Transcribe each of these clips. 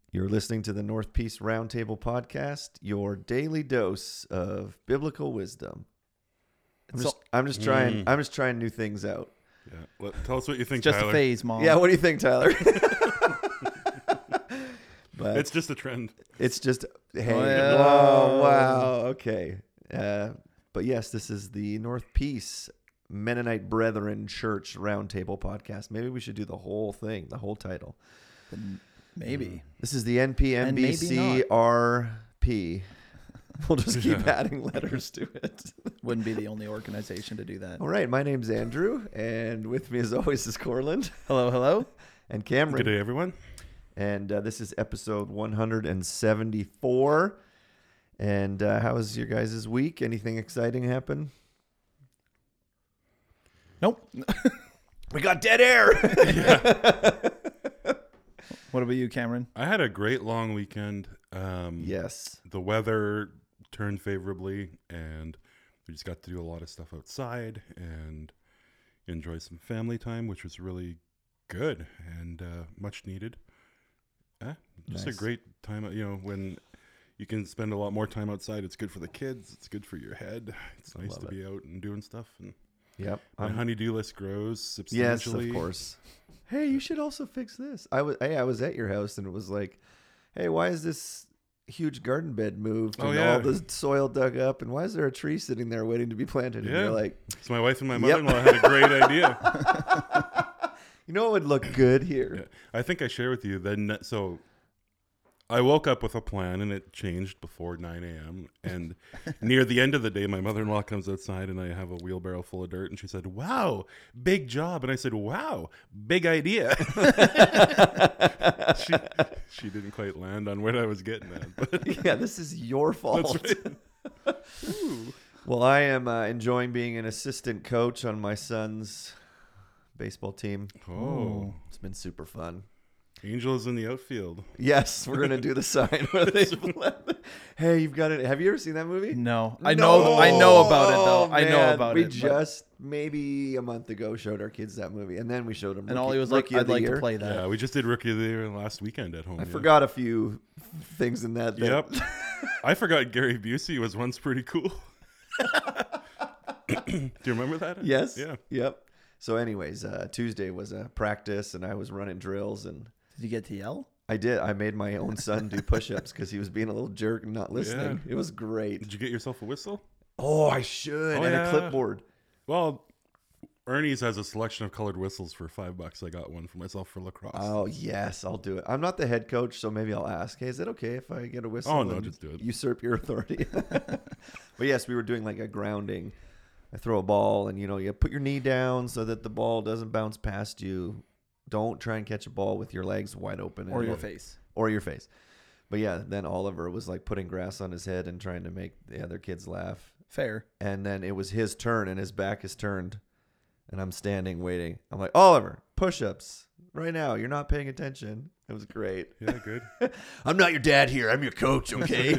You're listening to the North Peace Roundtable Podcast, your daily dose of biblical wisdom. I'm just trying new things out. Yeah. Well, tell us what you think, Just Tyler. a phase, Mom. Yeah, what do you think, Tyler? But It's just a trend. it's just hey, Well. oh wow, okay. But yes, this is the North Peace Mennonite Brethren Church Roundtable Podcast. Maybe we should do the whole thing, the whole title. Maybe. This is the NPMBCRP. We'll just keep adding letters to it. Wouldn't be the only organization to do that. All right, my name's Andrew, and with me as always is Corland Hello, hello. and Cameron. Good day, everyone. And this is episode 174. And how was your guys' week? Anything exciting happen? Nope. We got dead air. What about you, Cameron? I had a great long weekend. Yes. The weather turned favorably, and we just got to do a lot of stuff outside and enjoy some family time, which was really good and much needed. Just Nice. a great time, when you can spend a lot more time outside. It's good for the kids. It's good for your head. It's nice Love to it. be out and doing stuff. And Yep. my honey-do list grows Yes, substantially. of course. Hey, you should also fix this. I was at your house, and it was like, hey, why is this huge garden bed moved Oh, and yeah. all the soil dug up, and why is there a tree sitting there waiting to be planted? And Yeah. you're like, So my wife and my Yep. mother-in-law had a great idea. you know what would look good here? Yeah. I think I share with you then. So I woke up with a plan, and it changed before 9 a.m. And near the end of the day, my mother-in-law comes outside, and I have a wheelbarrow full of dirt, and she said, "Wow, big job." And I said, "Wow, big idea." she didn't quite land on what I was getting at, but Yeah, this is your fault. that's right. Well, I am enjoying being an assistant coach on my son's baseball team. Oh, It's been super fun. Angels in the outfield. Yes, we're gonna do the sign where they. Hey, you've got it. Have you ever seen that movie? No. I know about it, though. I know Man, about we it. but- just maybe a month ago showed our kids that movie, and then we showed them. And all he was like, I'd like to play that. Yeah, we just did Rookie of the Year last weekend at home. I yeah. forgot a few things in that. Yep. I forgot Gary Busey was once pretty cool. Do you remember that? Yes. Yeah. Yep. So, anyways, Tuesday was a practice, and I was running drills, and Did you get to yell? I did. I made my own son do push-ups because he was being a little jerk and not listening. It was great. Did you get yourself a whistle? Oh, I should. Oh, and yeah. a clipboard. Well, Ernie's has a selection of colored whistles for $5. I got one for myself for lacrosse. Oh, yes, I'll do it. I'm not the head coach, so maybe I'll ask, hey, is it okay if I get a whistle? Oh, no, and just do it. Usurp your authority. But yes, we were doing like a grounding. I throw a ball, and, you put your knee down so that the ball doesn't bounce past you. Don't try and catch a ball with your legs wide open. Or your face. Or your face. But yeah, then Oliver was like putting grass on his head and trying to make the other kids laugh. Fair. And then it was his turn, and his back is turned, and I'm standing waiting. I'm like, Oliver, push-ups right now. You're not paying attention. It was great. Yeah, good. I'm not your dad here. I'm your coach, okay?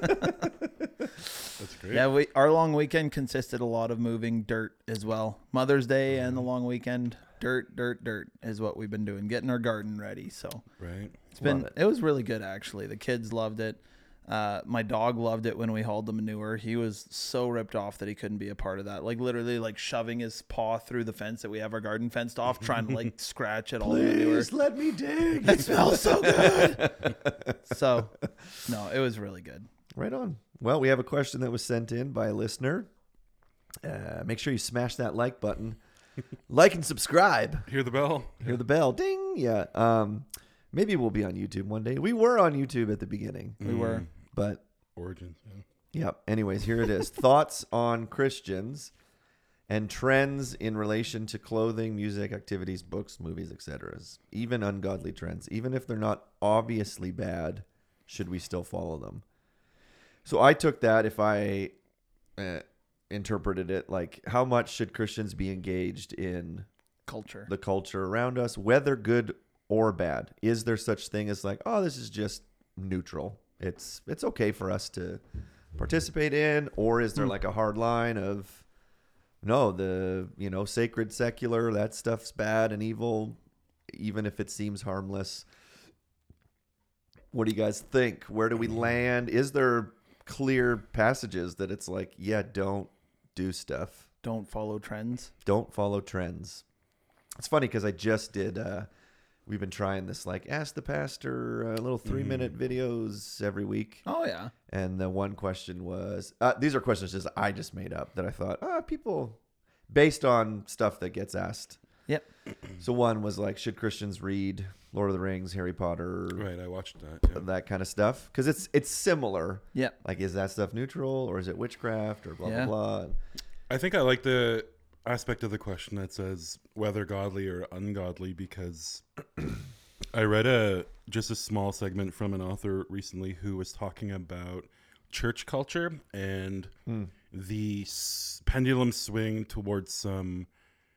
That's great. Yeah, our long weekend consisted a lot of moving dirt as well. Mother's Day and the long weekend, dirt is what we've been doing, getting our garden ready. So Right. it was really good, actually. The kids loved it. My dog loved it when we hauled the manure. He was so ripped off that he couldn't be a part of that. Like literally like shoving his paw through the fence that we have our garden fenced off, trying to like scratch at all the manure. Please let me dig. It smells so good. So, no, it was really good. Right on. Well, we have a question that was sent in by a listener. Make sure you smash that like button. Like and subscribe. Hear the bell. Hear the bell. Ding. Yeah. Maybe we'll be on YouTube one day. We were on YouTube at the beginning, We were. but Origins. Yeah. yep. Anyways, here it is. Thoughts on Christians and trends in relation to clothing, music, activities, books, movies, etc. Even ungodly trends. Even if they're not obviously bad, should we still follow them? So I took that, if I interpreted it, like how much should Christians be engaged in Culture. the culture around us, whether good or bad? Is there such thing as like, oh, this is just neutral? It's okay for us to participate in, or is there like a hard line of no, the sacred, secular, that stuff's bad and evil, even if it seems harmless? What do you guys think? Where do we land? Is there clear passages that it's like, yeah, don't do stuff. Don't follow trends. Don't follow trends. It's funny because I just did, we've been trying this, like, Ask the Pastor, little 3-minute videos every week. Oh, yeah. And the one question was, these are questions just I just made up that I thought, people, based on stuff that gets asked. Yep. So one was like, should Christians read Lord of the Rings, Harry Potter, Right, I watched that. Yeah. that kind of stuff? Because it's similar. Yep. Like, is that stuff neutral or is it witchcraft or blah, Yeah. blah, blah? I think I like the aspect of the question that says whether godly or ungodly, because I read just a small segment from an author recently who was talking about church culture and the pendulum swing towards some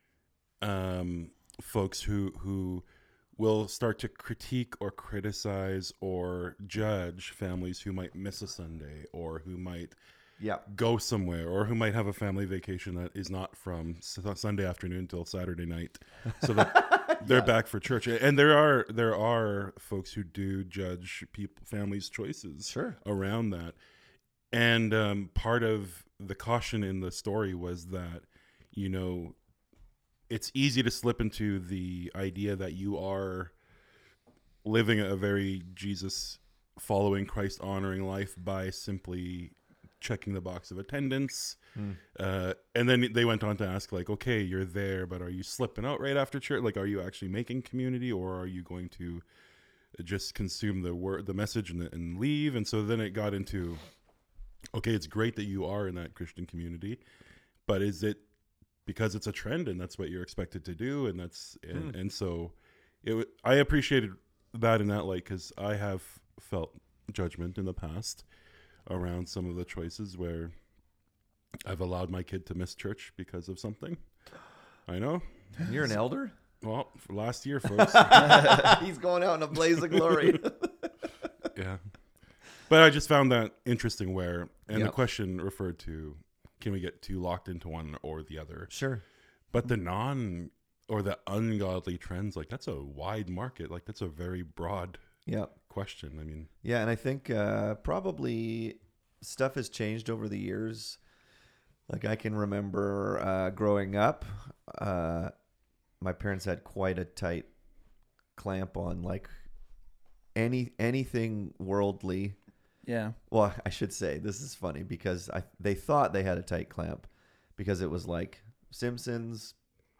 folks who will start to critique or criticize or judge families who might miss a Sunday or who might Yeah. go somewhere or who might have a family vacation that is not from Sunday afternoon till Saturday night, so that they're back for church. And there are folks who do judge families' choices Sure. around that. And part of the caution in the story was that, it's easy to slip into the idea that you are living a very Jesus following, Christ honoring life by simply checking the box of attendance. And then they went on to ask, like, okay, you're there, but are you slipping out right after church? Like, are you actually making community, or are you going to just consume the message and leave? And so then it got into, okay, it's great that you are in that Christian community, but is it because it's a trend and that's what you're expected to do? And that's, and so I appreciated that in that light, because I have felt judgment in the past around some of the choices where I've allowed my kid to miss church because of something. I know. You're an elder? Well, for last year, folks. He's going out in a blaze of glory. Yeah. But I just found that interesting the Yep. question referred to, can we get too locked into one or the other? Sure. But the the ungodly trends, like, that's a wide market. Like, that's a very broad Yeah. question. I mean, Yeah, and I think probably stuff has changed over the years. Like, I can remember growing up, my parents had quite a tight clamp on, like, anything worldly. Yeah. Well, I should say, this is funny because they thought they had a tight clamp because it was like Simpsons,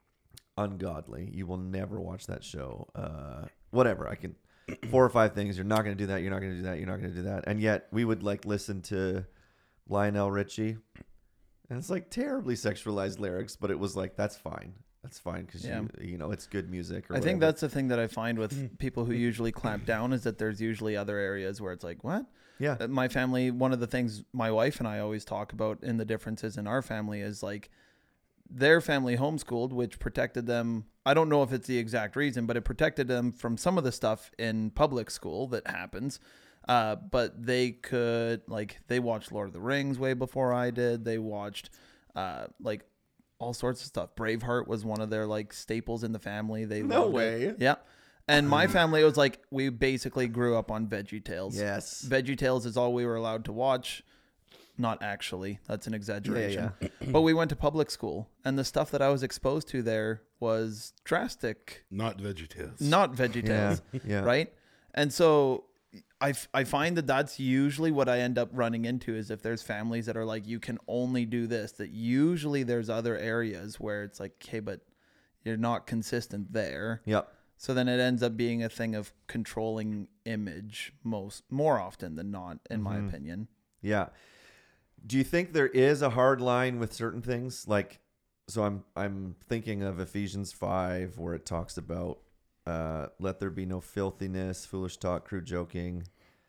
ungodly. You will never watch that show. Whatever. I can 4 or 5 things. You're not going to do that. You're not going to do that. You're not going to do that. And yet we would, like, listen to Lionel Richie, and it's like terribly sexualized lyrics, but it was like, that's fine. That's fine because it's good music. Or I think whatever. that's the thing that I find with people who usually clamp down is that there's usually other areas where it's like, what? Yeah. My family, one of the things my wife and I always talk about in the differences in our family is, like, their family homeschooled, which protected them. I don't know if it's the exact reason, but it protected them from some of the stuff in public school that happens. But they could, like, they watched Lord of the Rings way before I did. They watched, like, all sorts of stuff. Braveheart was one of their, like, staples in the family. They No loved way. it. Yeah. And my family, it was like, we basically grew up on VeggieTales. Yes. VeggieTales is all we were allowed to watch. Not actually. That's an exaggeration. Yeah. But we went to public school, and the stuff that I was exposed to there was drastic. not VeggieTales. Not VeggieTales. Yeah. Right? And so I find that that's usually what I end up running into, is if there's families that are like, you can only do this, that usually there's other areas where it's like, okay, but you're not consistent there. Yep. So then it ends up being a thing of controlling image more often than not, in my opinion. Yeah. Do you think there is a hard line with certain things? Like, so I'm thinking of Ephesians 5, where it talks about let there be no filthiness, foolish talk, crude joking.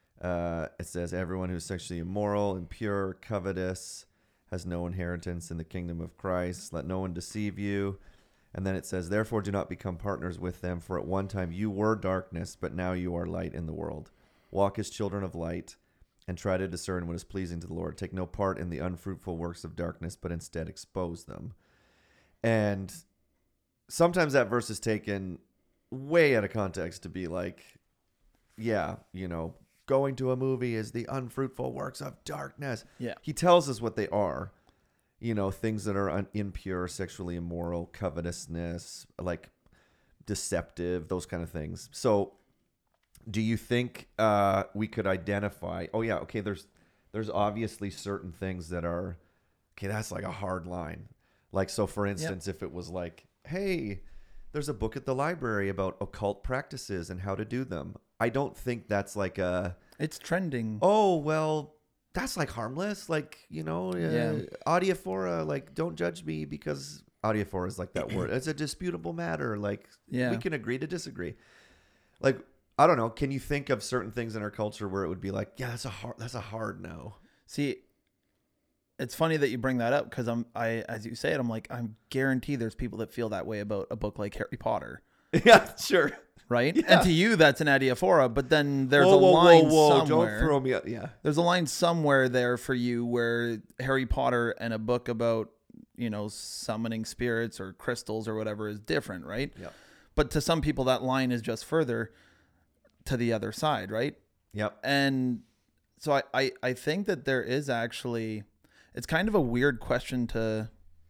It says everyone who's sexually immoral, impure, covetous, has no inheritance in the kingdom of Christ. Let no one deceive you. And then it says, therefore do not become partners with them, for at one time you were darkness, but now you are light in the world. Walk as children of light, and try to discern what is pleasing to the Lord. Take no part in the unfruitful works of darkness, but instead expose them. And sometimes that verse is taken way out of context to be like, yeah, going to a movie is the unfruitful works of darkness. Yeah. He tells us what they are. You know, things that are impure, sexually immoral, covetousness, like deceptive, those kind of things. So do you think we could identify, oh yeah, okay, there's obviously certain things that are, okay, that's like a hard line. Like, so for instance, if it was like, hey, there's a book at the library about occult practices and how to do them. I don't think that's like It's trending. oh, well, that's like harmless. Like, you know, adiaphora, like, don't judge me because adiaphora is like that word. It's a disputable matter. Like, we can agree to disagree. Like, I don't know. Can you think of certain things in our culture where it would be like, yeah, that's a hard no. See, it's funny that you bring that up because as you say it, I'm like, I'm guaranteed there's people that feel that way about a book like Harry Potter. Yeah, sure. Right? Yeah. And to you, that's an adiaphora, but then there's a line somewhere. Don't throw me up. Yeah. There's a line somewhere there for you where Harry Potter and a book about, you know, summoning spirits or crystals or whatever is different, right? Yeah. But to some people, that line is just further to the other side, right? Yep. And so I think that there is actually, it's kind of a weird question to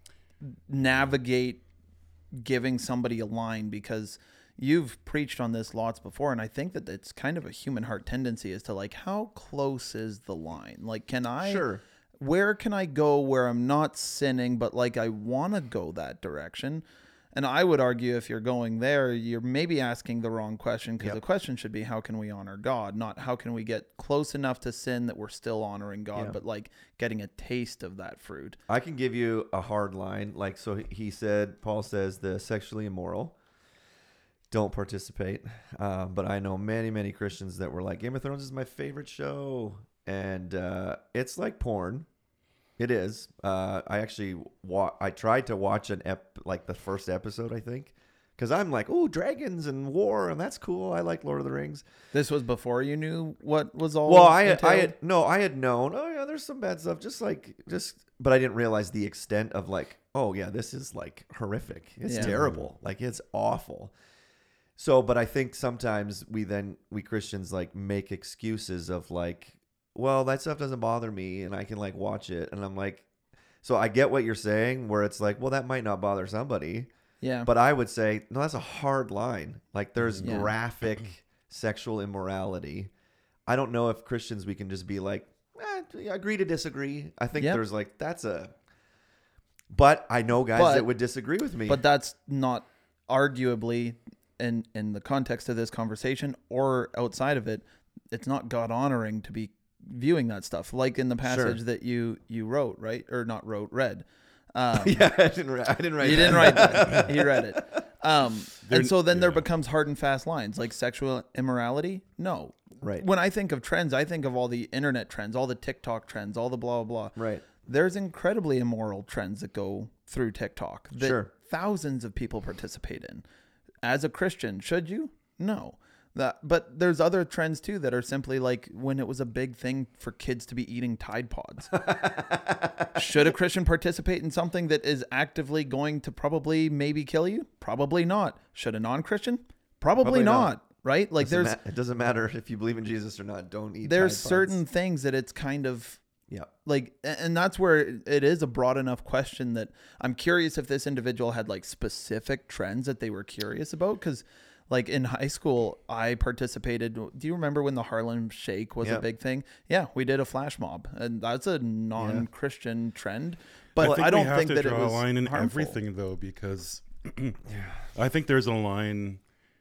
navigate giving somebody a line because you've preached on this lots before. And I think that it's kind of a human heart tendency as to like, how close is the line? Like, Sure. where can I go where I'm not sinning, but like I want to go that direction? And I would argue if you're going there, you're maybe asking the wrong question because the question should be, how can we honor God? Not how can we get close enough to sin that we're still honoring God, but like getting a taste of that fruit. I can give you a hard line. Like, so Paul says the sexually immoral don't participate. But I know many, many Christians that were like, Game of Thrones is my favorite show. And it's like porn. It is. I actually I tried to watch the first episode, I think, because I'm like, oh, dragons and war, and that's cool. I like Lord of the Rings. This was before you knew what was all. Well, I had known. Oh yeah, there's some bad stuff. But I didn't realize the extent of like, oh yeah, this is like horrific. It's terrible. Like it's awful. So, but I think sometimes we Christians like make excuses of like, well, that stuff doesn't bother me and I can like watch it. And I'm like, so I get what you're saying where it's like, well, that might not bother somebody. Yeah. But I would say, no, that's a hard line. Like there's graphic sexual immorality. I don't know if Christians, we can just be like, agree to disagree. I think there's like, but I know guys that would disagree with me. But that's not arguably in the context of this conversation or outside of it. It's not God honoring to be viewing that stuff, like in the passage that you wrote, right? Or not wrote, read. I didn't write. You didn't write that. He read it. And so then there becomes hard and fast lines, like sexual immorality. No. Right. When I think of trends, I think of all the internet trends, all the TikTok trends, all the blah, blah, blah. Right. There's incredibly immoral trends that go through TikTok that thousands of people participate in. As a Christian, should you? No. But there's other trends too that are simply like when it was a big thing for kids to be eating Tide Pods. Should a Christian participate in something that is actively going to probably maybe kill you? Probably not. Should a non-Christian? Probably not. Right? Like it doesn't matter if you believe in Jesus or not. Don't eat. There's Tide Pods. certain things that it's kind of like, and that's where it is a broad enough question that I'm curious if this individual had like specific trends that they were curious about. Because like in high school, I participated. Do you remember when the Harlem Shake was a big thing? Yeah, we did a flash mob, and that's a non-Christian trend. But I don't think that it was draw a line in harmful. everything though, because I think there's a line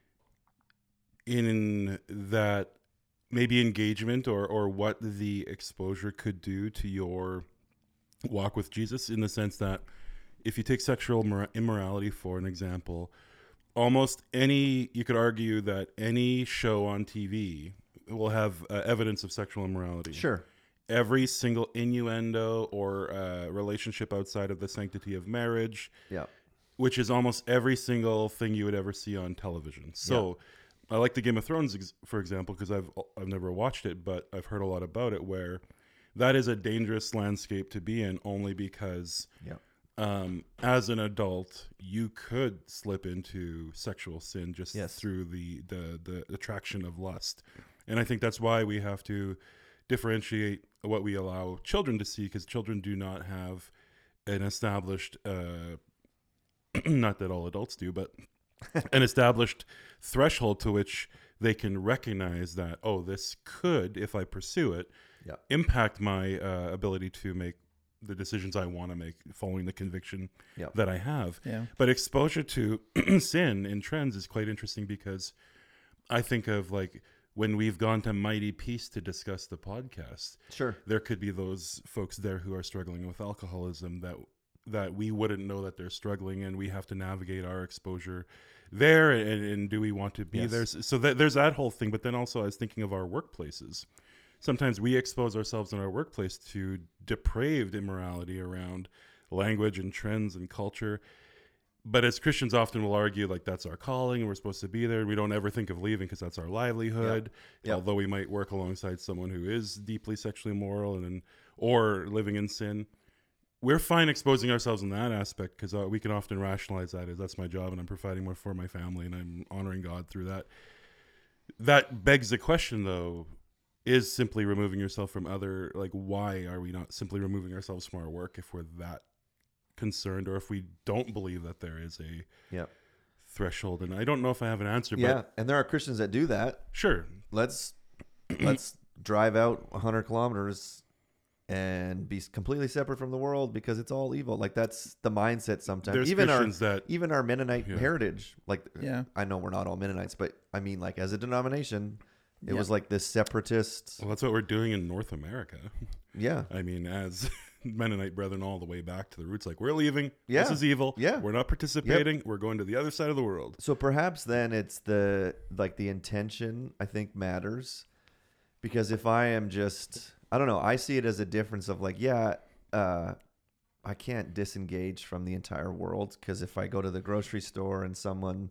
in that maybe engagement or what the exposure could do to your walk with Jesus, in the sense that if you take sexual immorality for an example, you could argue that any show on TV will have evidence of sexual immorality. Sure. Every single innuendo or relationship outside of the sanctity of marriage, which is almost every single thing you would ever see on television. So I like the Game of Thrones, for example, because I've never watched it, but I've heard a lot about it, where that is a dangerous landscape to be in, only because as an adult, you could slip into sexual sin just through the attraction of lust. And I think that's why we have to differentiate what we allow children to see, because children do not have an established, not that all adults do, but an established threshold to which they can recognize that, oh, this could, if I pursue it, Yeah. impact my ability to make the decisions I want to make following the conviction Yeah. that I have. Yeah. But exposure to sin in trends is quite interesting, because I think of like when we've gone to Mighty Peace to discuss the podcast, Sure. there could be those folks there who are struggling with alcoholism that we wouldn't know that they're struggling, and we have to navigate our exposure there. And do we want to be Yes. there? So there's that whole thing. But then also I was thinking of our workplaces. Sometimes we expose ourselves in our workplace to depraved immorality around language and trends and culture. But as Christians often will argue, like, that's our calling, we're supposed to be there. We don't ever think of leaving because that's our livelihood. Yeah. Although we might work alongside someone who is deeply sexually immoral or living in sin. We're fine exposing ourselves in that aspect, because we can often rationalize that as that's my job and I'm providing more for my family and I'm honoring God through that. That begs the question, though, is simply removing yourself from other, like, why are we not simply removing ourselves from our work if we're that concerned, or if we don't believe that there is a Yeah. threshold? And I don't know if I have an answer, Yeah. but And there are Christians that do that. sure. Let's drive out 100 kilometers and be completely separate from the world because it's all evil. Like, that's the mindset sometimes. There's even Christians even our Mennonite Yeah. heritage, like, Yeah. I know we're not all Mennonites, but I mean, like, as a denomination, it Yeah. was like this separatist. well, that's what we're doing in North America. Yeah. I mean, as Mennonite brethren all the way back to the roots, like, we're leaving. Yeah. This is evil. Yeah. We're not participating. We're going to the other side of the world. So perhaps then it's the intention, I think, matters, because if I am just, I don't know, I see it as a difference of like, I can't disengage from the entire world, because if I go to the grocery store and someone,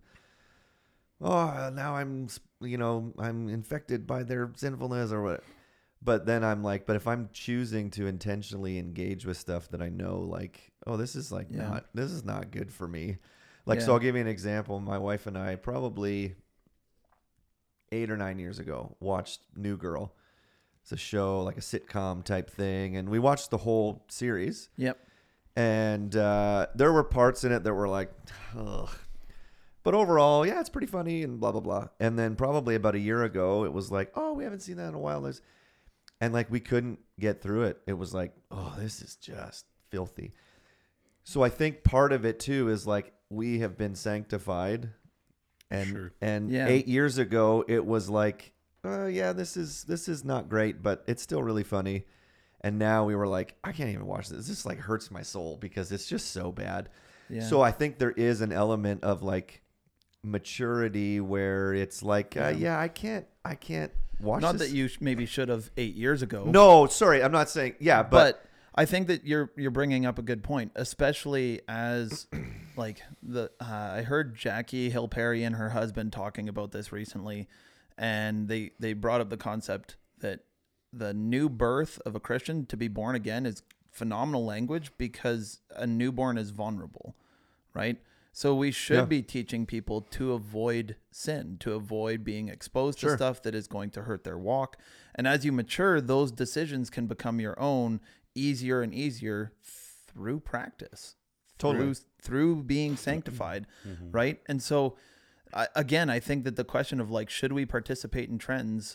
now I'm infected by their sinfulness or what. But then I'm like, but if I'm choosing to intentionally engage with stuff that I know, like, oh, this is like Yeah. this is not good for me. Like, Yeah. so I'll give you an example. My wife and I probably 8 or 9 years ago watched New Girl. It's a show, like a sitcom type thing. And we watched the whole series. Yep. And there were parts in it that were like, ugh. But overall, yeah, it's pretty funny and blah, blah, blah. And then probably about a year ago, it was like, oh, we haven't seen that in a while. And like, we couldn't get through it. It was like, oh, this is just filthy. So I think part of it too is like, we have been sanctified. And Sure. Yeah. 8 years ago, it was like, yeah, this is not great, but it's still really funny. And now we were like, I can't even watch this. This like hurts my soul because it's just so bad. Yeah. So I think there is an element of like maturity where it's like, yeah, I can't watch Not this. that you maybe should have 8 years ago. No, sorry, I'm not saying, yeah, but I think that you're bringing up a good point, especially as like I heard Jackie Hill Perry and her husband talking about this recently, and they brought up the concept that the new birth of a Christian, to be born again, is phenomenal language because a newborn is vulnerable, right? So we should be teaching people to avoid sin, to avoid being exposed to stuff that is going to hurt their walk. And as you mature, those decisions can become your own easier and easier through practice, Totally. through being sanctified, right? And so, I think that the question of like, should we participate in trends?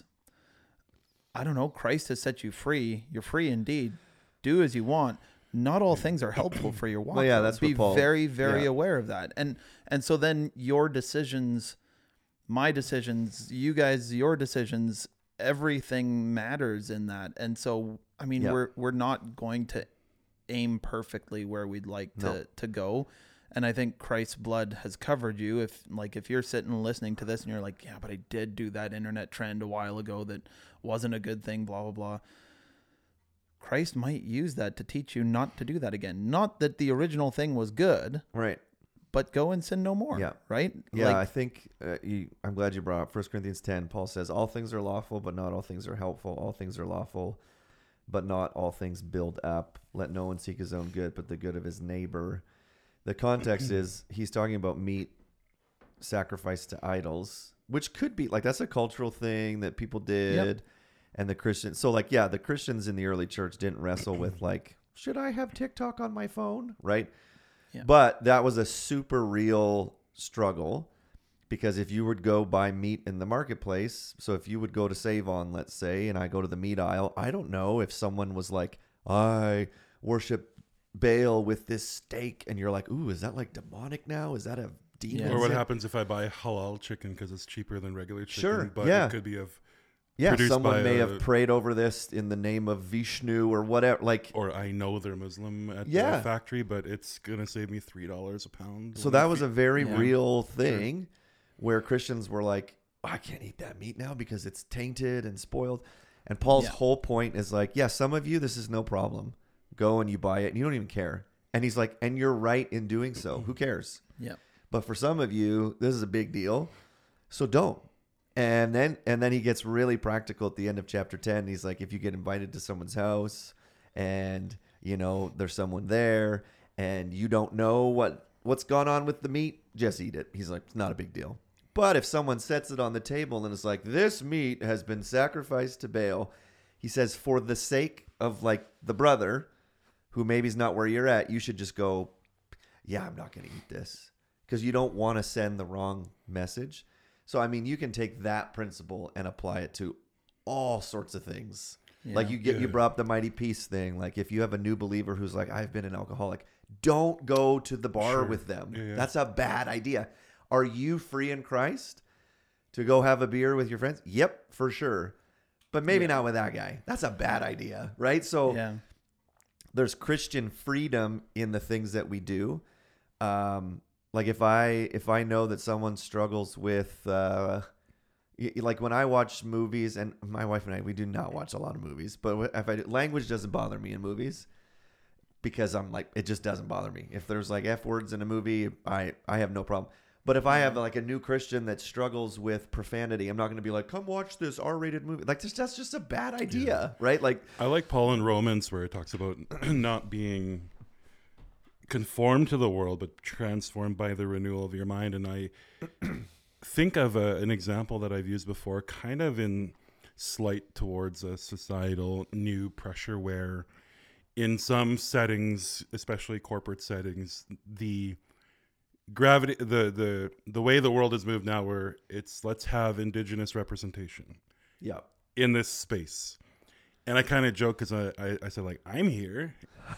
I don't know. Christ has set you free. You're free indeed. Do as you want. Not all things are helpful for your walk. Well, yeah, though. that's Be what Paul- very, very yeah. aware of that. And so then your decisions, my decisions, you guys, your decisions, everything matters in that. And so, I mean, Yeah. we're not going to aim perfectly where we'd like No. to go. And I think Christ's blood has covered you. If you're sitting listening to this and you're like, yeah, but I did do that internet trend a while ago that wasn't a good thing, blah, blah, blah. Christ might use that to teach you not to do that again. Not that the original thing was good, right. but go and sin no more. Yeah. Right? Yeah, Like, I think I'm glad you brought up 1 Corinthians 10. Paul says, all things are lawful, but not all things are helpful. All things are lawful, but not all things build up. Let no one seek his own good, but the good of his neighbor. The context is he's talking about meat sacrificed to idols, which could be like that's a cultural thing that people did, and the Christians. So like, yeah, the Christians in the early church didn't wrestle with like, should I have TikTok on my phone, right? Yeah. But that was a super real struggle, because if you would go buy meat in the marketplace, so if you would go to Save On, let's say, and I go to the meat aisle, I don't know if someone was like, I worship Baal with this steak, and you're like, ooh, is that like demonic now? Is that a demon? Or what happens if I buy halal chicken because it's cheaper than regular chicken? Sure, But yeah. it could be Yeah, someone may by have prayed over this in the name of Vishnu or whatever. Like, or I know they're Muslim at Yeah. the factory, but it's gonna save me $3 a pound. so that was a very Yeah. real thing where Christians were like, I can't eat that meat now because it's tainted and spoiled. And Paul's Yeah. whole point is like, yeah, some of you, this is no problem. Go and you buy it and you don't even care. And he's like, and you're right in doing so. Who cares? Yeah. But for some of you, this is a big deal. So don't. And then he gets really practical at the end of chapter 10. He's like, if you get invited to someone's house and, you know, there's someone there and you don't know what's gone on with the meat, just eat it. He's like, it's not a big deal. But if someone sets it on the table and it's like, this meat has been sacrificed to Baal, he says, for the sake of like the brother who maybe is not where you're at, you should just go, yeah, I'm not going to eat this, because you don't want to send the wrong message. So, I mean, you can take that principle and apply it to all sorts of things. Yeah. Like you brought up the Mighty Peace thing. Like if you have a new believer who's like, I've been an alcoholic, don't go to the bar with them. Yeah. That's a bad idea. Are you free in Christ to go have a beer with your friends? Yep, for sure. But maybe not with that guy. That's a bad idea, right? So Yeah. there's Christian freedom in the things that we do. Like if I know that someone struggles with, like when I watch movies, and my wife and I, we do not watch a lot of movies, but if language doesn't bother me in movies, because I'm like, it just doesn't bother me. If there's like F words in a movie, I have no problem. But if I have like a new Christian that struggles with profanity, I'm not going to be like, come watch this R-rated movie. Like that's just a bad idea, right? Like, I like Paul in Romans where it talks about not being conformed to the world, but transformed by the renewal of your mind. And I think of an example that I've used before, kind of in slight towards a societal new pressure where in some settings, especially corporate settings, the gravity, the way the world has moved now, where it's let's have Indigenous representation yeah. in this space. And I kind of joke because I said, like, I'm here.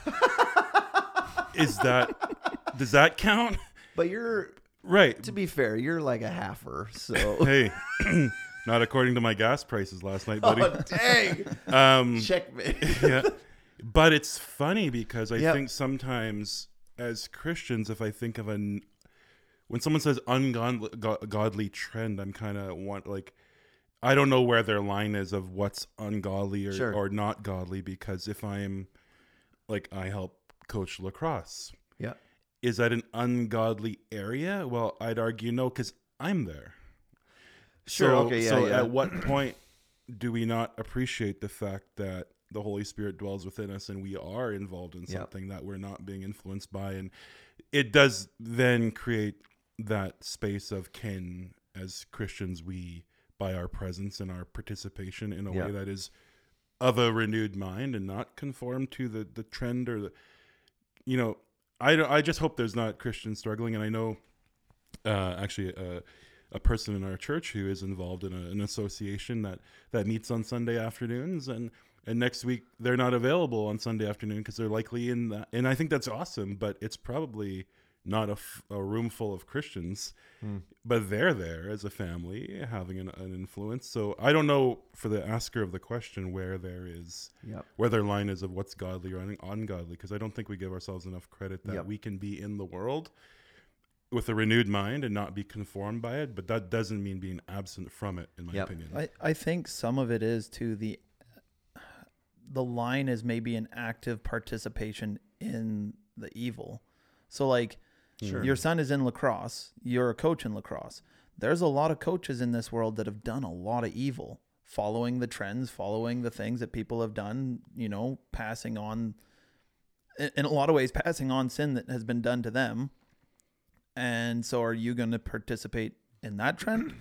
Does that count? But you're, Right. to be fair, you're like a halfer, so. Hey, not according to my gas prices last night, buddy. Oh, dang. Checkmate. Yeah. But it's funny because I Yep. think sometimes as Christians, if I think of when someone says ungodly trend, I'm kind of I don't know where their line is of what's ungodly Sure. or not godly, because if I'm like, I help coach lacrosse. Yeah. Is that an ungodly area? Well, I'd argue no, because I'm there. Sure. So, Okay. Yeah. so yeah. at what point do we not appreciate the fact that the Holy Spirit dwells within us and we are involved in Yep. something that we're not being influenced by? And it does then create that space of can, as Christians, we, by our presence and our participation in a Yep. way that is of a renewed mind and not conform to the trend or I just hope there's not Christians struggling. And I know actually a person in our church who is involved in an association that meets on Sunday afternoons, and next week they're not available on Sunday afternoon because they're likely in that. And I think that's awesome, but it's probably not a room full of Christians, but they're there as a family having an influence. So I don't know, for the asker of the question, where Yep. where their line is of what's godly or ungodly, because I don't think we give ourselves enough credit that Yep. we can be in the world with a renewed mind and not be conformed by it, but that doesn't mean being absent from it, in my Yep. opinion. I think some of it is to the line is maybe an active participation in the evil. So like Sure. your son is in lacrosse, you're a coach in lacrosse. There's a lot of coaches in this world that have done a lot of evil, following the trends, following the things that people have done, passing on, in a lot of ways, passing on sin that has been done to them. And so are you going to participate in that trend?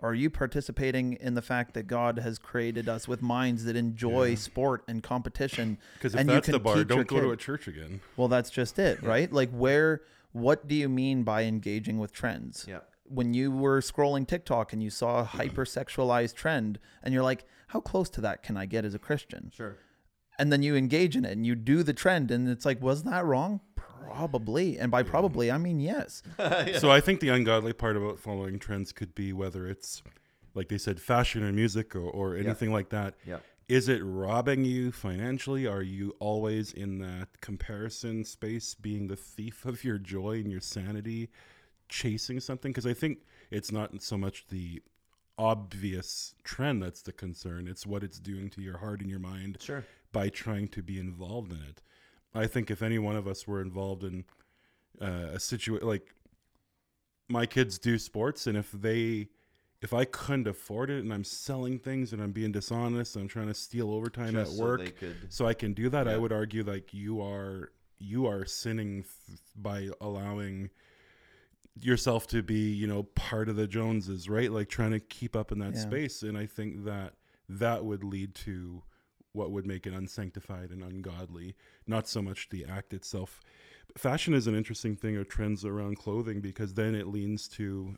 Or are you participating in the fact that God has created us with minds that enjoy sport and competition? Because if and that's you the can bar, teach your don't go to kid- a church again. Well, that's just it, right? Like what do you mean by engaging with trends? Yeah. When you were scrolling TikTok and you saw a hypersexualized trend and you're like, how close to that can I get as a Christian? Sure. And then you engage in it and you do the trend and it's like, was that wrong? Probably. And by probably, I mean yes. So I think the ungodly part about following trends could be whether it's, like they said, fashion or music or anything like that. Yeah. Is it robbing you financially? Are you always in that comparison space, being the thief of your joy and your sanity, chasing something? Because I think it's not so much the obvious trend that's the concern. It's what it's doing to your heart and your mind Sure. by trying to be involved in it. I think if any one of us were involved in a situation, like my kids do sports, and if I couldn't afford it and I'm selling things and I'm being dishonest, I'm trying to steal overtime Just at so work they could- so I can do that, Yeah. I would argue like you are sinning by allowing yourself to be, part of the Joneses, right? Like trying to keep up in that Yeah. space. And I think that would lead to what would make it unsanctified and ungodly, not so much the act itself. Fashion is an interesting thing, or trends around clothing, because then it leans to,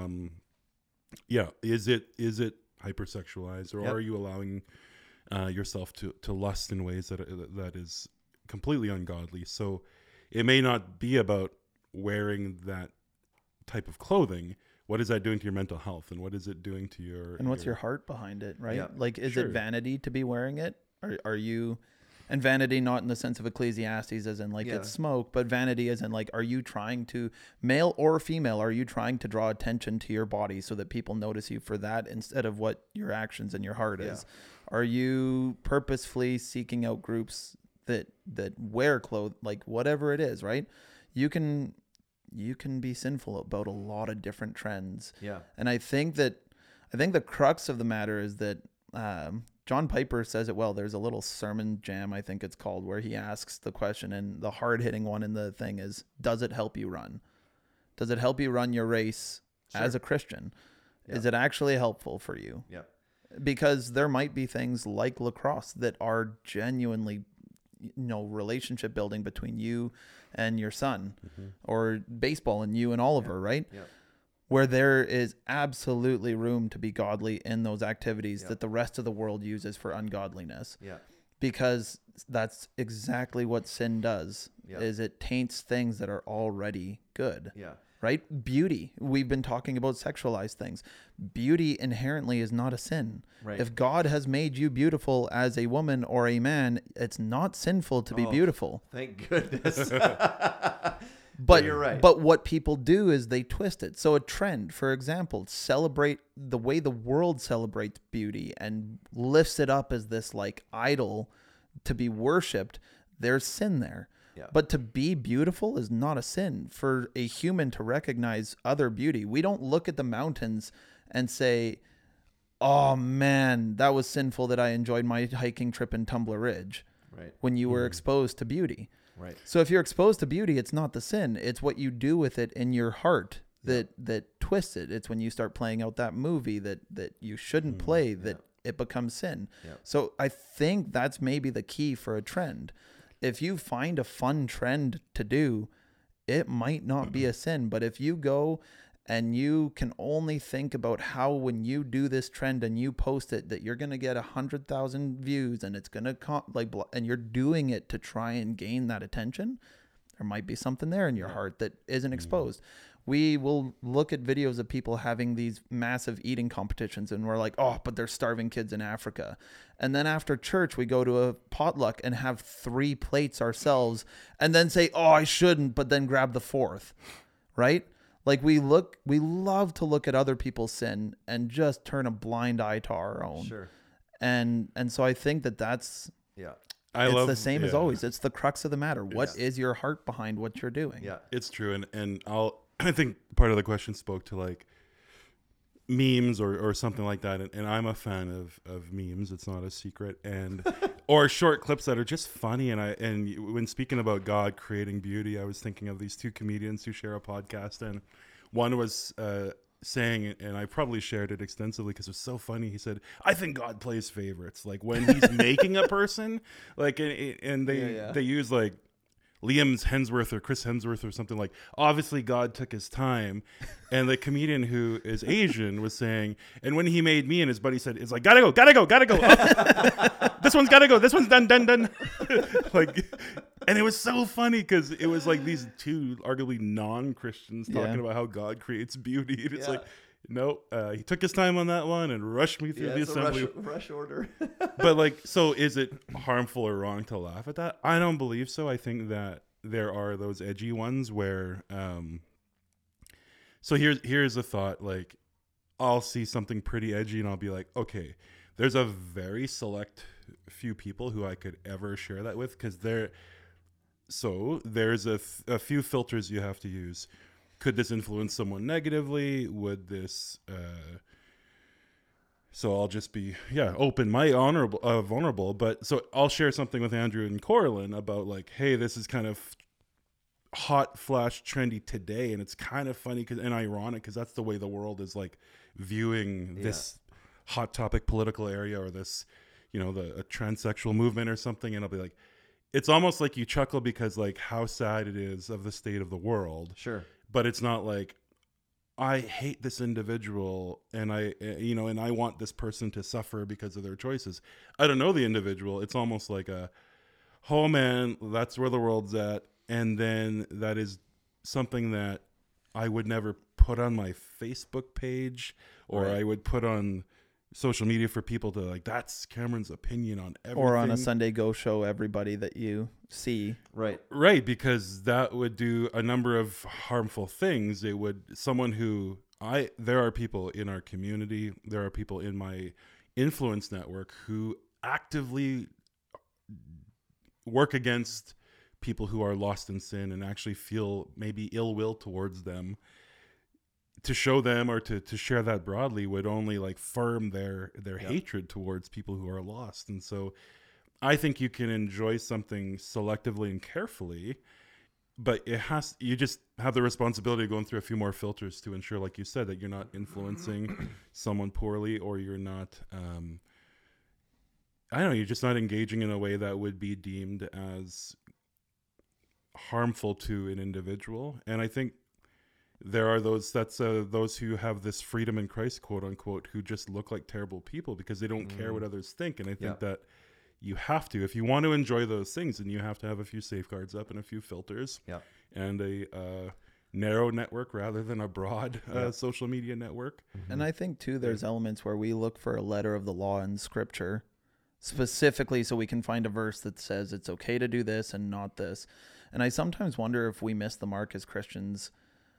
is it hypersexualized, or Yep. are you allowing yourself to lust in ways that is completely ungodly? So it may not be about wearing that type of clothing. What is that doing to your mental health, and what is it doing to your And what's your heart behind it, right? Yeah. Like, is Sure. it vanity to be wearing it? Are you, and vanity not in the sense of Ecclesiastes as in like Yeah. it's smoke, but vanity as in like, are you trying to, male or female, are you trying to draw attention to your body so that people notice you for that instead of what your actions and your heart is? Are you purposefully seeking out groups that wear clothes, like whatever it is, right? You can be sinful about a lot of different trends. Yeah. And I think the crux of the matter is that John Piper says it well. There's a little sermon jam, I think it's called, where he asks the question, and the hard-hitting one in the thing is, does it help you run? Does it help you run your race as a Christian? Yeah. Is it actually helpful for you? Yeah. Because there might be things like lacrosse that are genuinely, relationship building between you and your son, or baseball and you and Oliver, right? Yeah. Where there is absolutely room to be godly in those activities Yeah. that the rest of the world uses for ungodliness, Yeah. because that's exactly what sin does. Yeah. Is it taints things that are already good. Yeah. Right? Beauty. We've been talking about sexualized things. Beauty inherently is not a sin. Right. If God has made you beautiful as a woman or a man, it's not sinful to be Oh. beautiful. Thank goodness. But you're right. But what people do is they twist it. So a trend, for example, celebrate the way the world celebrates beauty and lifts it up as this like idol to be worshipped. There's sin there. Yeah. But to be beautiful is not a sin. For a human to recognize other beauty, we don't look at the mountains and say, oh man, that was sinful that I enjoyed my hiking trip in Tumbler Ridge, Right. when you were exposed to beauty. Right. So if you're exposed to beauty, it's not the sin. It's what you do with it in your heart that twists it. It's when you start playing out that movie that you shouldn't play that it becomes sin. Yeah. So I think that's maybe the key for a trend. If you find a fun trend to do, it might not be a sin. But if you go and you can only think about how when you do this trend and you post it that you're going to get 100,000 views and it's going to and you're doing it to try and gain that attention, there might be something there in your heart that isn't exposed. We will look at videos of people having these massive eating competitions and we're like, oh, but they're starving kids in Africa. And then after church, we go to a potluck and have 3 plates ourselves and then say, oh, I shouldn't, but then grab the 4th, right? Like we love to look at other people's sin and just turn a blind eye to our own. Sure. And so I think that's Yeah. it's the same as always. It's the crux of the matter. What Yeah. is your heart behind what you're doing? Yeah. It's true, and I think part of the question spoke to like memes or something like that, and I'm a fan of memes. It's not a secret, and or short clips that are just funny. And when speaking about God creating beauty, I was thinking of these 2 comedians who share a podcast, and one was saying, and I probably shared it extensively because it was so funny. He said, "I think God plays favorites, like when he's making a person, like, and they use like Liam's Hemsworth or Chris Hemsworth or something, like, obviously God took his time." And the comedian who is Asian was saying, and when he made me, and his buddy said, it's like, gotta go. Oh, this one's gotta go. This one's done. Like, and it was so funny because it was like these two arguably non-Christians talking about how God creates beauty. And it's like, no, he took his time on that one and rushed me through the assembly. Rush order. But like, so is it harmful or wrong to laugh at that? I don't believe so. I think that there are those edgy ones where, so here's a thought. Like, I'll see something pretty edgy and I'll be like, okay, there's a very select few people who I could ever share that with, because there's a few filters you have to use. Could this influence someone negatively? Would this so I'll just be open, vulnerable. But so I'll share something with Andrew and Corlin about like, hey, this is kind of hot flash trendy today, and it's kind of funny and ironic because that's the way the world is like viewing this hot topic political area, or this, a transsexual movement or something. And I'll be like, it's almost like you chuckle because like how sad it is of the state of the world. Sure. But it's not like, I hate this individual and I want this person to suffer because of their choices. I don't know the individual. It's almost like oh man, that's where the world's at. And then that is something that I would never put on my Facebook page, or I would put on social media for people to like, that's Cameron's opinion on everything. Or on a Sunday Go show everybody that you see. Right, because that would do a number of harmful things. It would, there are people in our community, there are people in my influence network who actively work against people who are lost in sin and actually feel maybe ill will towards them. To show them or to share that broadly would only like firm their hatred towards people who are lost. And so I think you can enjoy something selectively and carefully, but you just have the responsibility of going through a few more filters to ensure, like you said, that you're not influencing someone poorly, or you're not, you're just not engaging in a way that would be deemed as harmful to an individual. And I think there are those who have this freedom in Christ, quote unquote, who just look like terrible people because they don't care what others think. And I think that you have to, if you want to enjoy those things, and you have to have a few safeguards up and a few filters and a narrow network rather than a broad social media network. Mm-hmm. And I think too, there's elements where we look for a letter of the law in Scripture specifically so we can find a verse that says it's okay to do this and not this. And I sometimes wonder if we miss the mark as Christians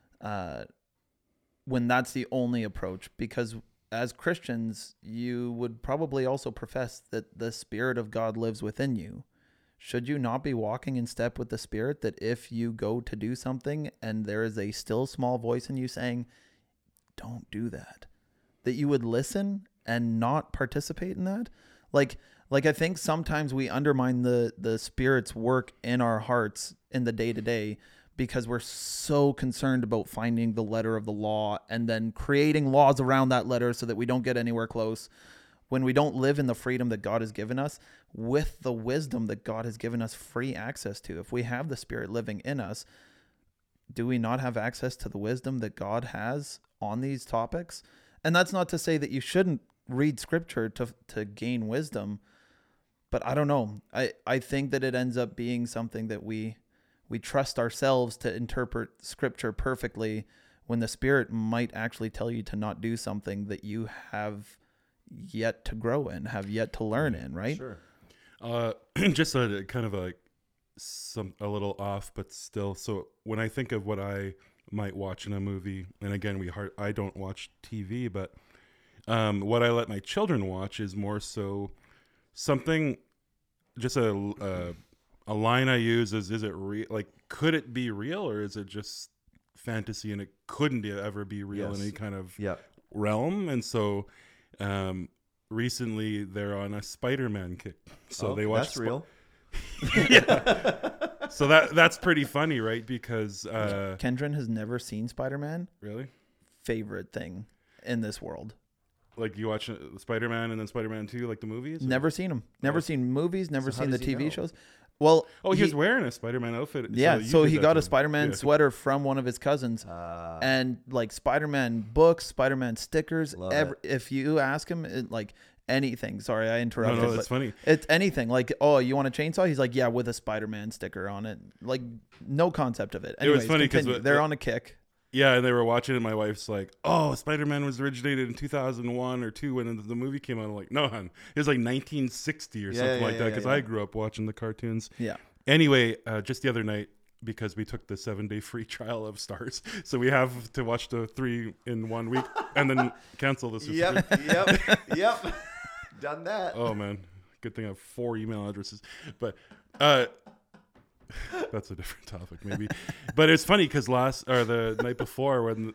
when that's the only approach, because as Christians, you would probably also profess that the Spirit of God lives within you. Should you not be walking in step with the Spirit, that if you go to do something and there is a still small voice in you saying, don't do that, that you would listen and not participate in that? Like I think sometimes we undermine the Spirit's work in our hearts in the day-to-day because we're so concerned about finding the letter of the law and then creating laws around that letter so that we don't get anywhere close, when we don't live in the freedom that God has given us with the wisdom that God has given us free access to. If we have the Spirit living in us, do we not have access to the wisdom that God has on these topics? And that's not to say that you shouldn't read Scripture to gain wisdom, but I don't know. I think that it ends up being something that we trust ourselves to interpret Scripture perfectly, when the Spirit might actually tell you to not do something that you have yet to grow in, have yet to learn in, right? Sure. Just a kind of a little off, but still. So when I think of what I might watch in a movie, and again, I don't watch TV, but what I let my children watch is more so something, just a line I use is it real? Like, could it be real, or is it just fantasy and it couldn't ever be real in any kind of realm? And so recently they're on a Spider-Man kick. So they watch that's real. So that's pretty funny, right? Because Kendron has never seen Spider-Man. Really? favorite thing in this world. Like you watch Spider-Man and then Spider-Man 2, like the movies? Never seen them. Never seen movies. Never So how seen the does he know? TV shows. Well, Oh, he was wearing a Spider-Man outfit. yeah. you So did he that got to a him. Spider-Man Yeah. sweater from one of his cousins, and like Spider-Man books, Spider-Man stickers. Love it. If you ask him, like anything. Sorry, I interrupted. No, that's but funny. It's anything. Like, oh, you want a chainsaw? He's like, yeah, with a Spider-Man sticker on it. Like, no concept of it. It was Anyways, funny 'cause continue. They're on a kick. Yeah, and they were watching it. And my wife's like, "Oh, Spider-Man was originated in 2001 or 2 when the movie came out." I'm like, "No, hon, it was like 1960 or something like that." Because I grew up watching the cartoons. Yeah. Anyway, just the other night, because we took the 7-day free trial of Stars, so we have to watch the 3 in 1 week and then cancel the subscription. Yep. Done that. Oh man, good thing I have 4 email addresses. But that's a different topic, maybe. But it's funny because the night before when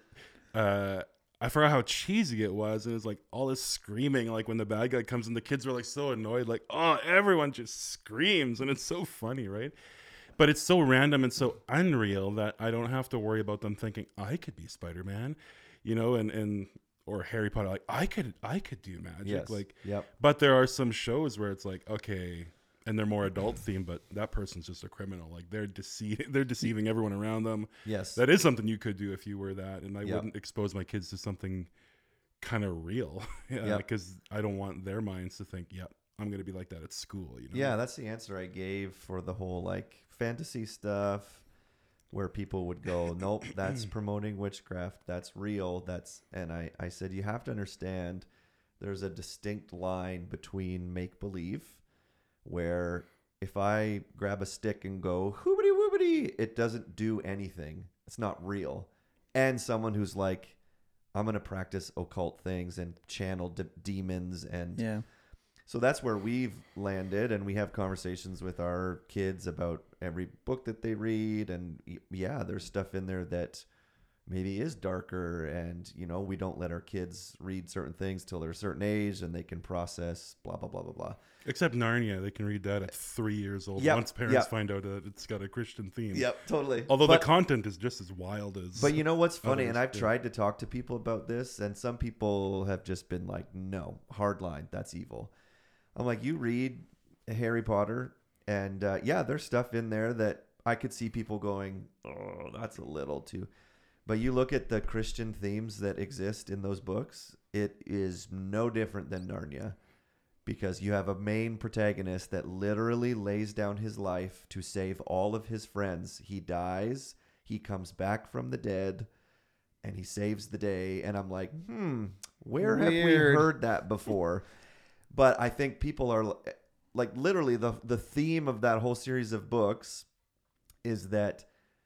I forgot how cheesy it was, and it's like all this screaming, like when the bad guy comes and the kids were like so annoyed, like, oh, everyone just screams, and it's so funny, right? But it's so random and so unreal that I don't have to worry about them thinking I could be Spider-Man, you know, and or Harry Potter. Like I could do magic. Yes. Like, Yep. but there are some shows where it's like, okay, and they're more adult themed, but that person's just a criminal. Like they're deceiving everyone around them. Yes. That is something you could do if you were that, and I Yep. wouldn't expose my kids to something kind of real, Yep. because I don't want their minds to think, "Yep, I'm going to be like that at school." You know? Yeah, that's the answer I gave for the whole like fantasy stuff where people would go, nope, that's promoting witchcraft. That's real. And I said, you have to understand there's a distinct line between make believe, where if I grab a stick and go hoobity woobity, it doesn't do anything. It's not real. And someone who's like, I'm going to practice occult things and channel demons and Yeah. so that's where we've landed, and we have conversations with our kids about every book that they read. And yeah, there's stuff in there that maybe is darker, and you know, we don't let our kids read certain things till they're a certain age and they can process blah blah blah blah blah. Except Narnia, they can read that at 3 years old. Yep, Once parents yep. find out that it's got a Christian theme. Totally. Although But- the content is just as wild as. But you know what's funny, and others, I've yeah. tried to talk to people about this, and some people have just been like, no, hard line, that's evil. I'm like, you read Harry Potter, and yeah, there's stuff in there that I could see people going, oh, that's a little too. But you look at the Christian themes that exist in those books, it is no different than Narnia, because you have a main protagonist that literally lays down his life to save all of his friends. He dies, he comes back from the dead, and he saves the day. And I'm like, where have we Weird. heard that before? But I think people are like, literally the theme of that whole series of books is that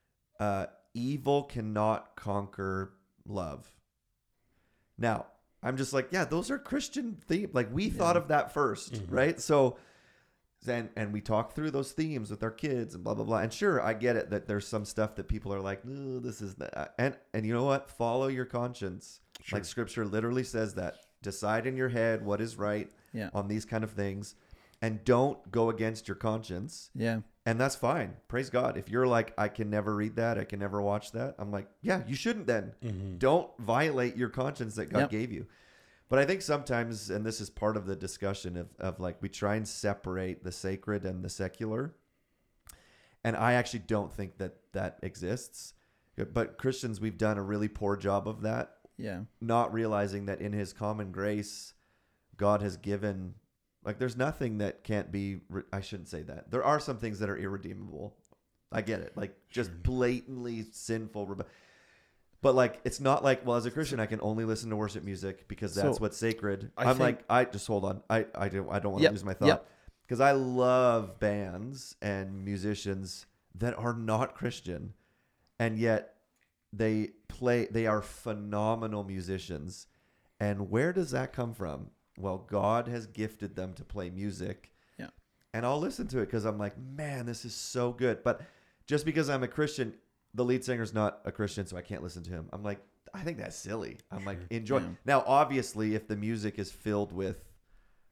evil cannot conquer love. Now, I'm just like, yeah, those are Christian themes. Like we thought of that first, right? So, and we talk through those themes with our kids and blah, blah, blah. And sure, I get it that there's some stuff that people are like, no, this is that. And you know what? Follow your conscience. Sure. Like scripture literally says that. Decide in your head what is right Yeah. on these kind of things, and don't go against your conscience. Yeah. And that's fine. Praise God. If you're like, I can never read that, I can never watch that, I'm like, yeah, you shouldn't then. Don't violate your conscience that God Yep. gave you. But I think sometimes, and this is part of the discussion of like, we try and separate the sacred and the secular. And I actually don't think that exists. But Christians, we've done a really poor job of that, Yeah. not realizing that in his common grace, God has given, like, there's nothing that can't be, I shouldn't say that. There are some things that are irredeemable. I get it. Like, just blatantly sinful. But, like, it's not like, well, as a Christian, I can only listen to worship music because that's So, what's sacred. I think- I just hold on. I don't want to Yep, lose my thought. yep. Because I love bands and musicians that are not Christian, and yet they are phenomenal musicians. And where does that come from? Well, God has gifted them to play music. Yeah. And I'll listen to it because I'm like, man, this is so good. But just because I'm a Christian, the lead singer's not a Christian, so I can't listen to him. I'm like, I think that's silly. I'm like, enjoy. Yeah. Now, obviously, if the music is filled with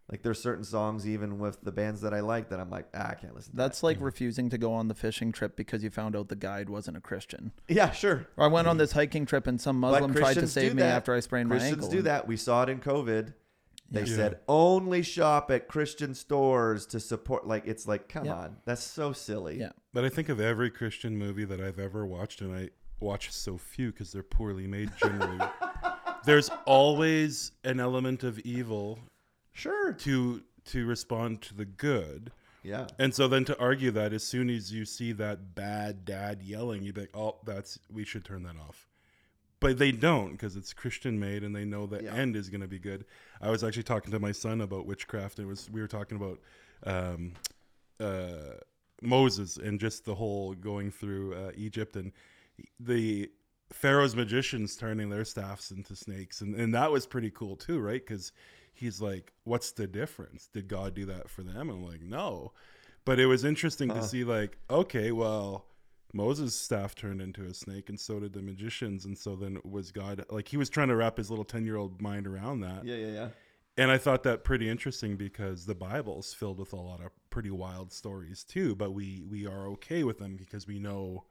Like there's certain songs even with the bands that I like that I'm like, I can't listen to That's like refusing to go on the fishing trip because you found out the guide wasn't a Christian. that. Yeah, sure. Or I went on this hiking trip and some Muslim tried to Christians save do me that. after I sprained my ankle. Christians do that. We saw it in COVID. They Yeah. said only shop at Christian stores to support. Like it's like, come Yeah. on, that's so silly. Yeah. But I think of every Christian movie that I've ever watched, and I watch so few because they're poorly made generally. There's always an element of evil Sure. to respond to the good. Yeah. And so then to argue that as soon as you see that bad dad yelling, you'd be like, oh, we should turn that off. But they don't, because it's Christian made and they know the end is going to be good. I was actually talking to my son about witchcraft. We were talking about Moses and just the whole going through Egypt and the Pharaoh's magicians turning their staffs into snakes. And that was pretty cool too, right? Because he's like, what's the difference? Did God do that for them? And I'm like, no. But it was interesting to see like, okay, well, Moses' staff turned into a snake and so did the magicians. And so then was God, like he was trying to wrap his little 10-year-old mind around that. Yeah. And I thought that pretty interesting because the Bible's filled with a lot of pretty wild stories too, but we are okay with them because we know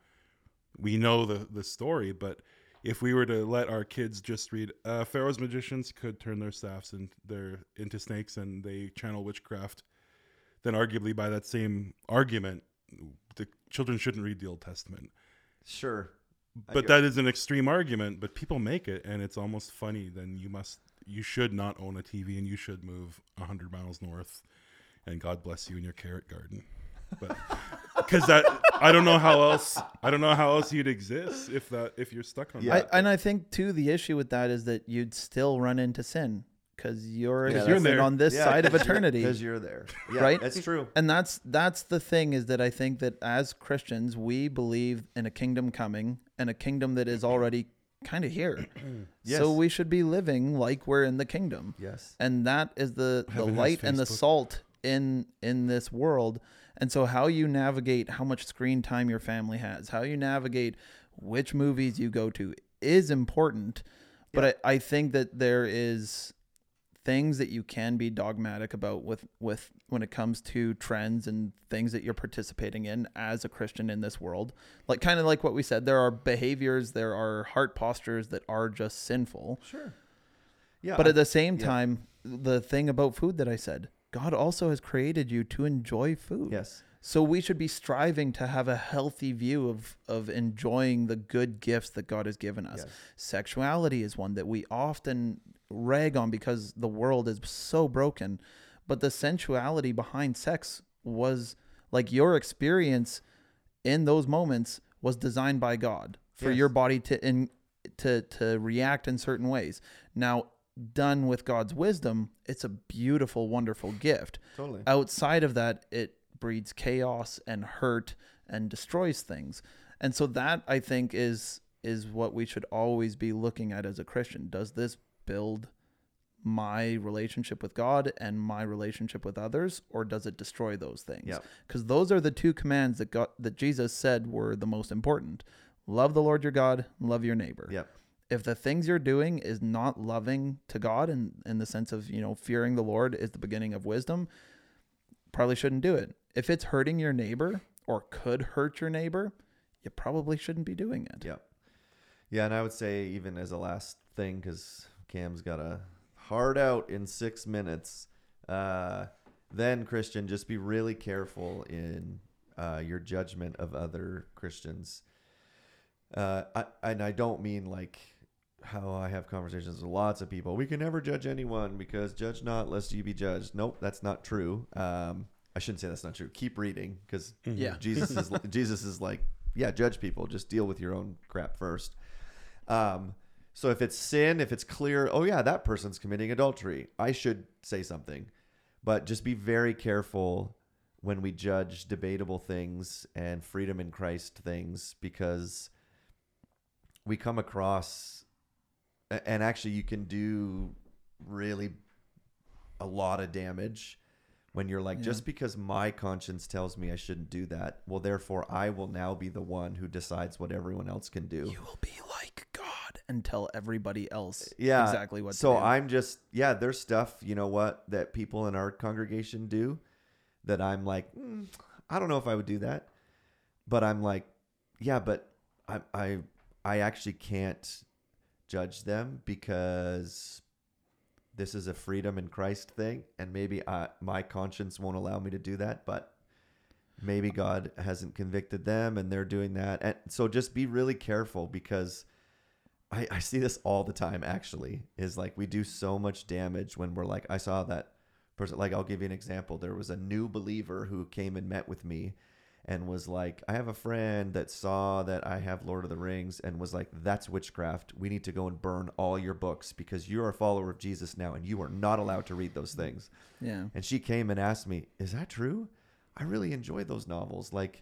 the story. But if we were to let our kids just read Pharaoh's magicians could turn their staffs into snakes and they channel witchcraft, then arguably by that same argument, the children shouldn't read the Old Testament. Sure. But that is an extreme argument, but people make it and it's almost funny. Then you should not own a TV and you should move 100 miles north and God bless you in your carrot garden. But because I don't know how else you'd exist if you're stuck on that. And I think too the issue with that is that you'd still run into sin because you're there. on this side of eternity Because you're there. Yeah, right? That's true. And that's the thing is that I think that as Christians we believe in a kingdom coming and a kingdom that is already kind of here. Yes. So we should be living like we're in the kingdom. Yes. And that is the Heaven has light and the Facebook. salt in this world. And so how you navigate how much screen time your family has, how you navigate which movies you go to is important. But I think that there is things that you can be dogmatic about with when it comes to trends and things that you're participating in as a Christian in this world. Like kind of like what we said, there are behaviors, there are heart postures that are just sinful. Sure. Yeah. But at the same time, the thing about food that I said, God also has created you to enjoy food. Yes. So we should be striving to have a healthy view of enjoying the good gifts that God has given us. Yes. Sexuality is one that we often rag on because the world is so broken. But the sensuality behind sex was like your experience in those moments was designed by God for your body to react in certain ways. Now, done with God's wisdom, it's a beautiful, wonderful gift. Totally. Outside of that, it breeds chaos and hurt and destroys things. And so that I think is what we should always be looking at as a Christian. Does this build my relationship with God and my relationship with others, or does it destroy those things? Yep. Because those are the two commands that Jesus said were the most important. Love the Lord your God, love your neighbor. Yep. If the things you're doing is not loving to God in the sense of, fearing the Lord is the beginning of wisdom, probably shouldn't do it. If it's hurting your neighbor or could hurt your neighbor, you probably shouldn't be doing it. Yep. Yeah, and I would say even as a last thing, because Cam's got a hard out in 6 minutes, then Christian, just be really careful in your judgment of other Christians. I don't mean like how I have conversations with lots of people. We can never judge anyone because judge not lest you be judged. Nope, that's not true. I shouldn't say that's not true. Keep reading because Jesus is like, yeah, judge people. Just deal with your own crap first. So if it's sin, if it's clear, oh yeah, that person's committing adultery, I should say something. But just be very careful when we judge debatable things and freedom in Christ things, because we come across, and actually you can do really a lot of damage when you're like, just because my conscience tells me I shouldn't do that, well, therefore I will now be the one who decides what everyone else can do. You will be like God and tell everybody else Yeah. exactly what So to do. I'm just, yeah, there's stuff, you know what, that people in our congregation do that I'm like, I don't know if I would do that. But I'm like, yeah, but I actually can't judge them because this is a freedom in Christ thing. And maybe my conscience won't allow me to do that, but maybe God hasn't convicted them and they're doing that. And so just be really careful, because I see this all the time, actually, is like we do so much damage when we're like, I saw that person. Like, I'll give you an example. There was a new believer who came and met with me and was like, I have a friend that saw that I have Lord of the Rings and was like, that's witchcraft. We need to go and burn all your books because you're a follower of Jesus now and you are not allowed to read those things. Yeah. And she came and asked me, is that true? I really enjoy those novels. Like,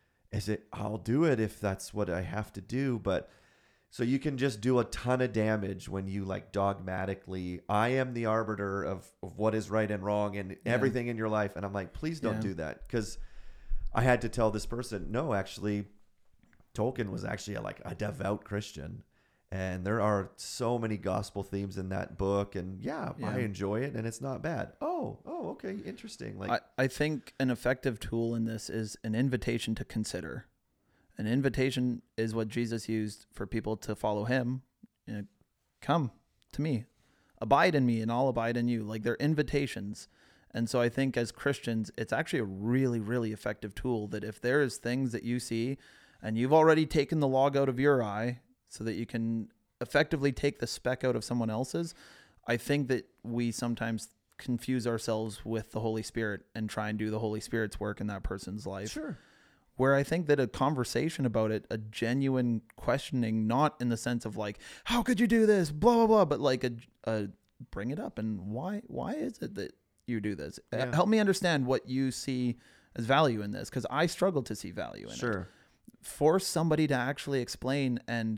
I'll do it if that's what I have to do. But so you can just do a ton of damage when you like dogmatically, I am the arbiter of what is right and wrong and everything in your life. And I'm like, please don't do that. Because I had to tell this person, no, actually, Tolkien was actually a devout Christian. And there are so many gospel themes in that book. And I enjoy it and it's not bad. Oh, okay. Interesting. Like, I think an effective tool in this is an invitation to consider. An invitation is what Jesus used for people to follow him. You know, come to me, abide in me, and I'll abide in you. Like, they're invitations. And so I think as Christians, it's actually a really, really effective tool that if there is things that you see and you've already taken the log out of your eye so that you can effectively take the speck out of someone else's, I think that we sometimes confuse ourselves with the Holy Spirit and try and do the Holy Spirit's work in that person's life. sure. Where I think that a conversation about it, a genuine questioning, not in the sense of like, how could you do this, blah, blah, blah, but like a bring it up and why is it that you do this? Yeah. Help me understand what you see as value in this, because I struggle to see value in it. Sure. Force somebody to actually explain, and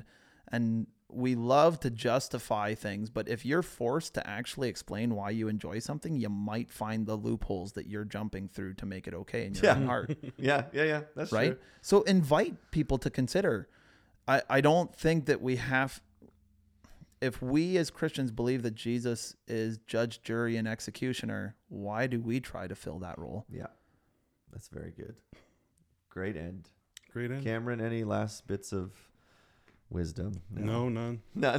we love to justify things, but if you're forced to actually explain why you enjoy something, you might find the loopholes that you're jumping through to make it okay in your own heart. Yeah. That's Right. true. So invite people to consider. I don't think that we have, if we as Christians believe that Jesus is judge, jury, and executioner, why do we try to fill that role? Yeah. That's very good. Great end. Great end. Cameron, any last bits of wisdom? No, none. None.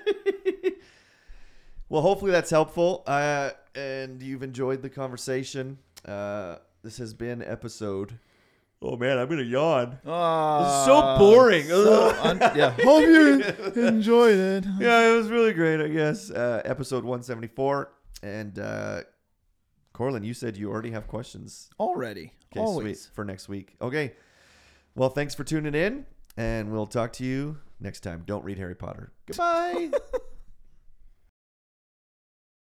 Well, hopefully that's helpful. And you've enjoyed the conversation. This has been episode. Oh man, I'm gonna yawn. This is so boring. Hope you enjoyed it. Yeah, it was really great, I guess. Episode 174. And Corlin, you said you already have questions. Already. Okay, Always. sweet. For next week. Okay. Well, thanks for tuning in, and we'll talk to you next time. Don't read Harry Potter. Goodbye.